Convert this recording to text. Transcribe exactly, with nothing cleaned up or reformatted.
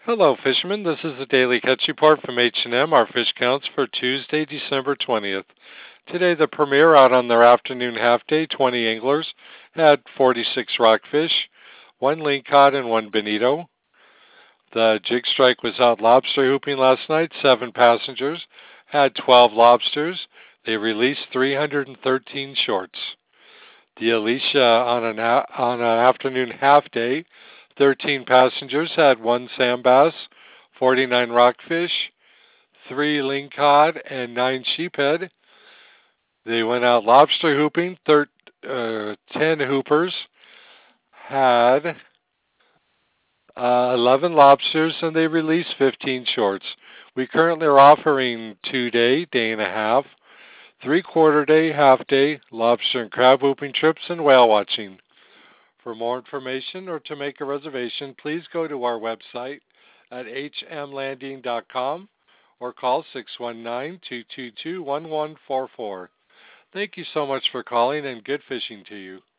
Hello, fishermen. This is the Daily Catch Report from H and M, our fish counts for Tuesday, December twentieth. Today, the premier out on their afternoon half day, twenty anglers, had forty-six rockfish, one lingcod, and one bonito. The jig strike was out lobster hooping last night. Seven passengers had twelve lobsters. They released three hundred thirteen shorts. The Alicia on an, a- on an afternoon half day, thirteen passengers had one sand bass, forty-nine rockfish, three lingcod, and nine sheephead. They went out lobster hooping. Thir- uh, ten hoopers had uh, eleven lobsters, and they released fifteen shorts. We currently are offering two day, day and a half, three quarter day, half day, lobster and crab hooping trips, and whale watching. For more information or to make a reservation, please go to our website at h m landing dot com or call six one nine, two two two, one one four four. Thank you so much for calling and good fishing to you.